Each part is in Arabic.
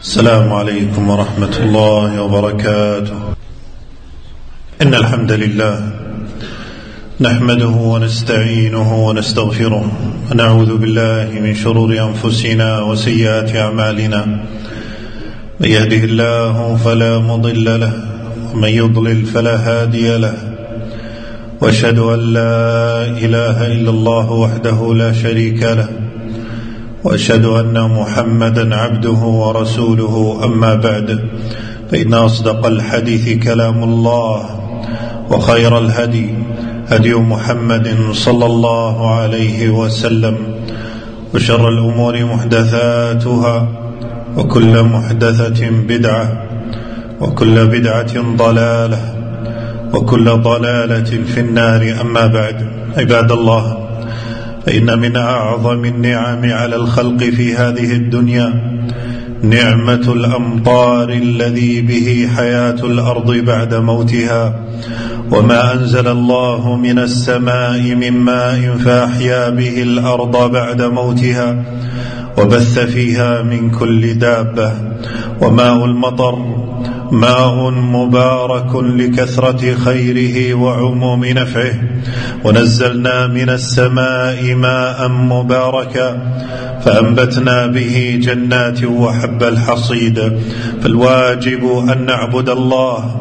السلام عليكم ورحمة الله وبركاته. إن الحمد لله نحمده ونستعينه ونستغفره ونعوذ بالله من شرور أنفسنا وسيئات أعمالنا. من يهده الله فلا مضل له ومن يضلل فلا هادي له، وأشهد أن لا إله إلا الله وحده لا شريك له، وأشهد أن محمدا عبده ورسوله. أما بعد، فإن أصدق الحديث كلام الله، وخير الهدي هدي محمد صلى الله عليه وسلم، وشر الأمور محدثاتها، وكل محدثة بدعة، وكل بدعة ضلالة، وكل ضلالة في النار. أما بعد، عباد الله، فإن من أعظم النعم على الخلق في هذه الدنيا نعمة الأمطار الذي به حياة الأرض بعد موتها، وما أنزل الله من السماء من ماء فأحيا به الأرض بعد موتها، وبث فيها من كل دابة. وماء المطر ماء مبارك لكثرة خيره وعموم نفعه، ونزلنا من السماء ماء مباركا فأنبتنا به جنات وحب الحصيد. فالواجب أن نعبد الله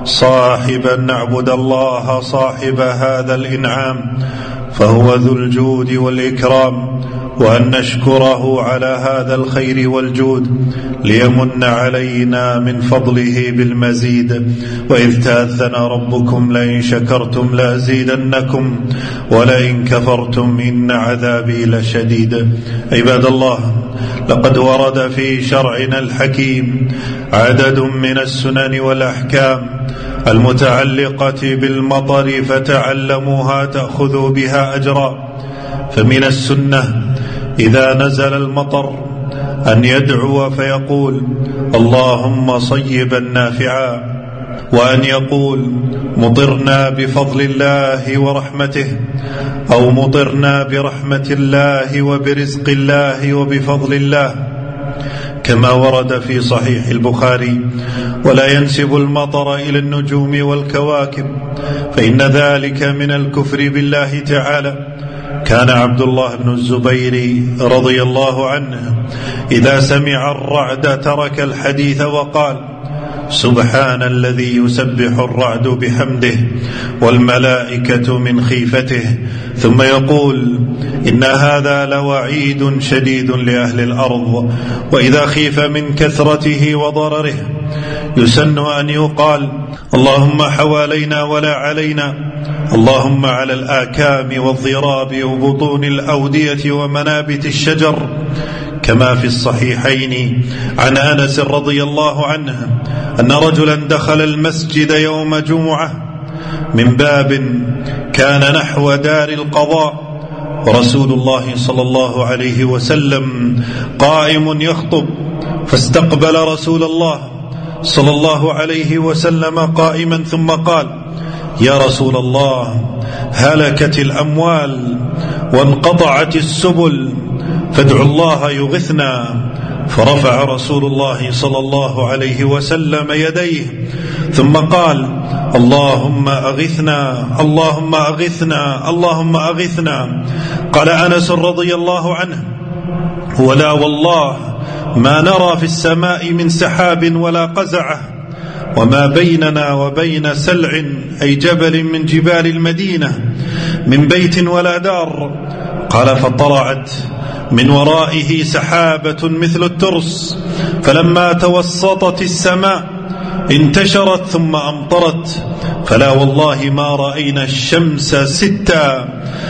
صاحب هذا الإنعام، فهو ذو الجود والإكرام، وأن نشكره على هذا الخير والجود ليمن علينا من فضله بالمزيد. وإذ تأذن ربكم لئن شكرتم لأزيدنكم ولئن كفرتم إن عذابي لشديد. عباد الله، لقد ورد في شرعنا الحكيم عدد من السنن والأحكام المتعلقة بالمطر، فتعلموها تأخذوا بها أجرا. فمن السنة إذا نزل المطر أن يدعو فيقول: اللهم صيبا نافعا، وأن يقول: مطرنا بفضل الله ورحمته، أو مطرنا برحمة الله وبرزق الله وبفضل الله، كما ورد في صحيح البخاري: ولا ينسب المطر إلى النجوم والكواكب، فإن ذلك من الكفر بالله تعالى. كان عبد الله بن الزبير رضي الله عنه إذا سمع الرعد ترك الحديث وقال: سبحان الذي يسبح الرعد بحمده والملائكة من خيفته، ثم يقول: إن هذا لوعيد شديد لأهل الأرض. وإذا خيف من كثرته وضرره يسن أن يقال: اللهم حوالينا ولا علينا، اللهم على الآكام والضراب وبطون الأودية ومنابت الشجر، كما في الصحيحين عن أنس رضي الله عنه أن رجلا دخل المسجد يوم جمعة من باب كان نحو دار القضاء، ورسول الله صلى الله عليه وسلم قائم يخطب، فاستقبل رسول الله صلى الله عليه وسلم قائما، ثم قال: يا رسول الله، هلكت الأموال وانقطعت السبل، فادعوا الله يغثنا. فرفع رسول الله صلى الله عليه وسلم يديه ثم قال: اللهم أغثنا، اللهم أغثنا، اللهم أغثنا. قال أنس رضي الله عنه: ولا والله ما نرى في السماء من سحاب ولا قزعة، وما بيننا وبين سلع أي جبل من جبال المدينة من بيت ولا دار. قال: فطلعت من ورائه سحابة مثل الترس، فلما توسطت السماء انتشرت ثم أمطرت، فلا والله ما رأينا الشمس 6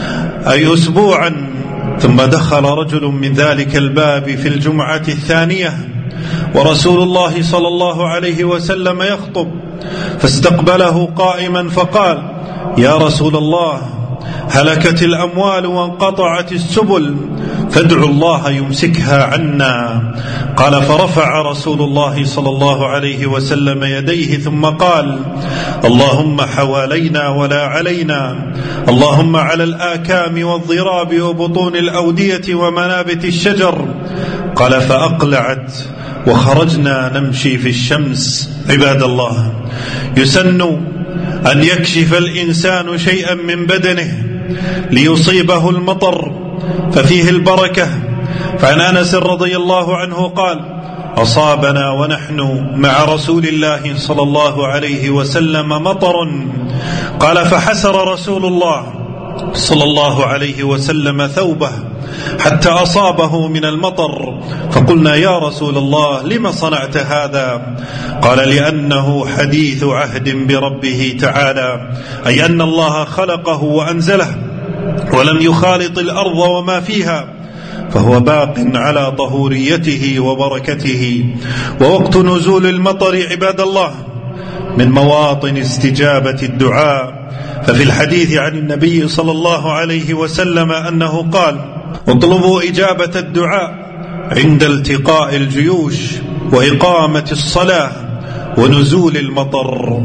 أي أسبوعا. ثم دخل رجل من ذلك الباب في الجمعة الثانية ورسول الله صلى الله عليه وسلم يخطب، فاستقبله قائما فقال: يا رسول الله، هلكت الأموال وانقطعت السبل، فادعوا الله يمسكها عنا. قال: فرفع رسول الله صلى الله عليه وسلم يديه ثم قال: اللهم حوالينا ولا علينا، اللهم على الآكام والضراب وبطون الأودية ومنابت الشجر. قال: فأقلعت وخرجنا نمشي في الشمس. عباد الله، يسن أن يكشف الإنسان شيئا من بدنه ليصيبه المطر ففيه البركة. فعن أنس رضي الله عنه قال: أصابنا ونحن مع رسول الله صلى الله عليه وسلم مطر، قال: فحسر رسول الله صلى الله عليه وسلم ثوبه حتى أصابه من المطر، فقلنا: يا رسول الله، لم صنعت هذا؟ قال: لأنه حديث عهد بربه تعالى، أي أن الله خلقه وأنزله ولم يخالط الأرض وما فيها، فهو باق على طهوريته وبركته. ووقت نزول المطر عباد الله من مواطن استجابة الدعاء، ففي الحديث عن النبي صلى الله عليه وسلم أنه قال: اطلبوا إجابة الدعاء عند التقاء الجيوش وإقامة الصلاة ونزول المطر.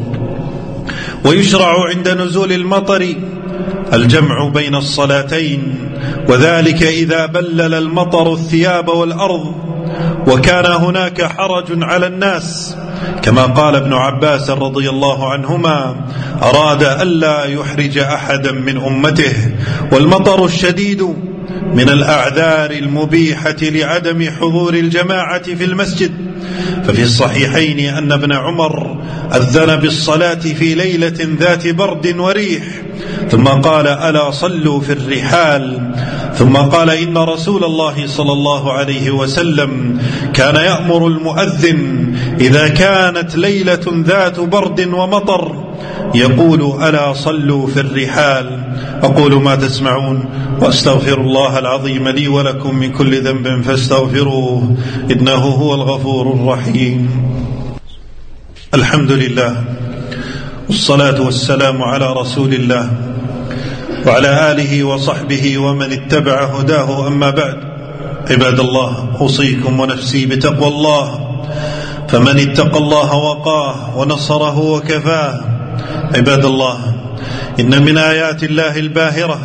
ويشرع عند نزول المطر الجمع بين الصلاتين، وذلك إذا بلل المطر الثياب والأرض وكان هناك حرج على الناس، كما قال ابن عباس رضي الله عنهما: أراد ألا يحرج أحدا من أمته، والمطر الشديد من الأعذار المبيحة لعدم حضور الجماعة في المسجد. ففي الصحيحين أن ابن عمر أذن بالصلاة في ليلة ذات برد وريح، ثم قال: ألا صلوا في الرحال. ثم قال: إن رسول الله صلى الله عليه وسلم كان يأمر المؤذن إذا كانت ليلة ذات برد ومطر يقول: ألا صلوا في الرحال. أقول ما تسمعون، وأستغفر الله العظيم لي ولكم من كل ذنب فاستغفروه، إنه هو الغفور الرحيم. الحمد لله، والصلاة والسلام على رسول الله وعلى آله وصحبه ومن اتبع هداه، أما بعد. عباد الله، أوصيكم ونفسي بتقوى الله، فمن اتقى الله وقاه ونصره وكفاه. عباد الله، إن من آيات الله الباهرة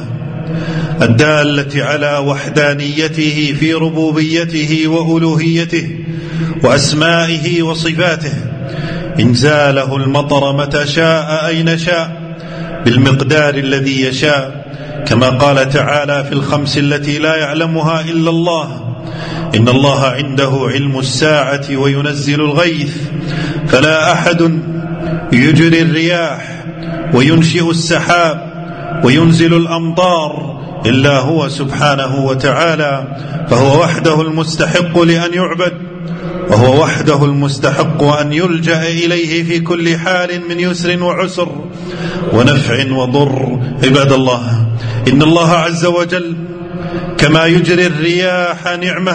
الدالة على وحدانيته في ربوبيته وألوهيته وأسمائه وصفاته إنزاله المطر متى شاء أين شاء بالمقدار الذي يشاء، كما قال تعالى في الخمس التي لا يعلمها إلا الله: إن الله عنده علم الساعة وينزل الغيث، فلا أحد يجري الرياح وينشئ السحاب وينزل الأمطار إلا هو سبحانه وتعالى، فهو وحده المستحق لأن يعبد، وهو وحده المستحق أن يلجأ إليه في كل حال من يسر وعسر ونفع وضر. عباد الله، إن الله عز وجل كما يجري الرياح نعمة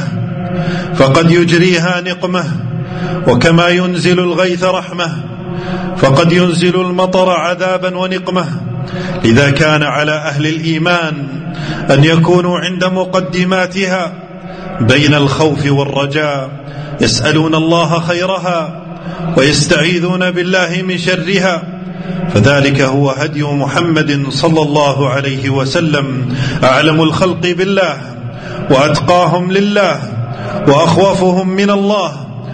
فقد يجريها نقمة، وكما ينزل الغيث رحمة فقد ينزل المطر عذابا ونقمة. لذا كان على أهل الإيمان أن يكونوا عند مقدماتها بين الخوف والرجاء، يسألون الله خيرها ويستعيذون بالله من شرها، فذلك هو هدي محمد صلى الله عليه وسلم، أعلم الخلق بالله وأتقاهم لله وأخوفهم من الله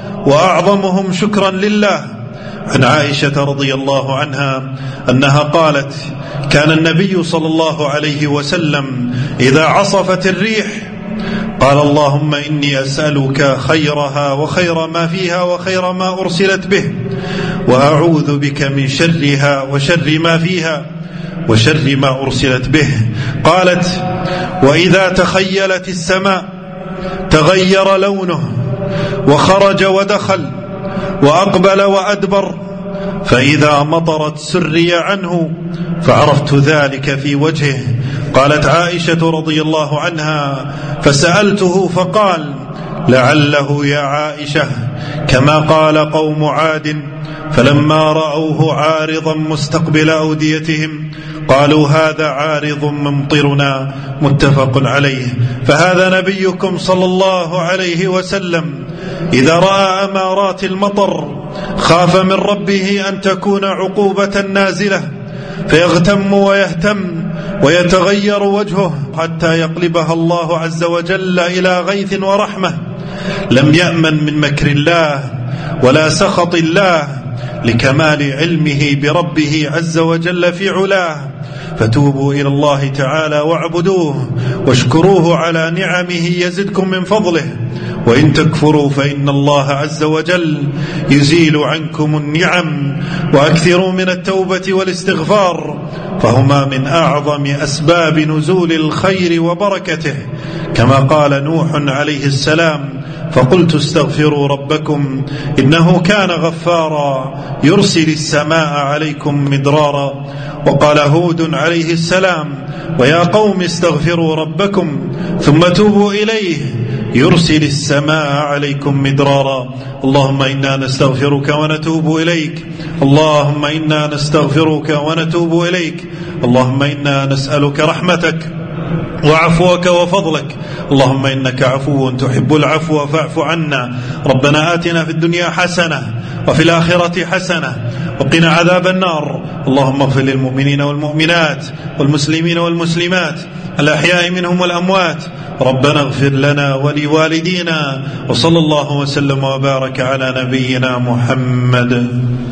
وأعظمهم شكرا لله. عن عائشة رضي الله عنها أنها قالت: كان النبي صلى الله عليه وسلم إذا عصفت الريح قال: اللهم إني أسألك خيرها وخير ما فيها وخير ما أرسلت به، وأعوذ بك من شرها وشر ما فيها وشر ما أرسلت به. قالت: وإذا تخيلت السماء تغير لونه وخرج ودخل وأقبل وأدبر، فإذا مطرت سري عنه فعرفت ذلك في وجهه. قالت عائشة رضي الله عنها: فسألته فقال: لعله يا عائشة كما قال قوم عاد فلما رأوه عارضا مستقبل أوديتهم قالوا: هذا عارض ممطرنا، متفق عليه. فهذا نبيكم صلى الله عليه وسلم إذا رأى أمارات المطر خاف من ربه أن تكون عقوبة نازلة فيغتم ويهتم ويتغير وجهه حتى يقلبها الله عز وجل إلى غيث ورحمة، لم يأمن من مكر الله ولا سخط الله لكمال علمه بربه عز وجل في علاه. فتوبوا إلى الله تعالى واعبدوه واشكروه على نعمه يزدكم من فضله، وإن تكفروا فإن الله عز وجل يزيل عنكم النعم. وأكثروا من التوبة والاستغفار، فهما من أعظم أسباب نزول الخير وبركته، كما قال نوح عليه السلام: فقلت استغفروا ربكم إنه كان غفارا يرسل السماء عليكم مدرارا. وقال هود عليه السلام: ويا قوم استغفروا ربكم ثم توبوا إليه يرسل السماء عليكم مدرارا. اللهم إنا نستغفرك ونتوب إليك، اللهم إنا نستغفرك ونتوب إليك، اللهم إنا نسألك رحمتك وعفوك وفضلك، اللهم إنك عفو تحب العفو فاعف عنا. ربنا آتنا في الدنيا حسنة وفي الآخرة حسنة وقنا عذاب النار. اللهم اغفر للمؤمنين والمؤمنات والمسلمين والمسلمات الأحياء منهم والأموات. ربنا اغفر لنا ولوالدينا، وصلى الله وسلم وبارك على نبينا محمد.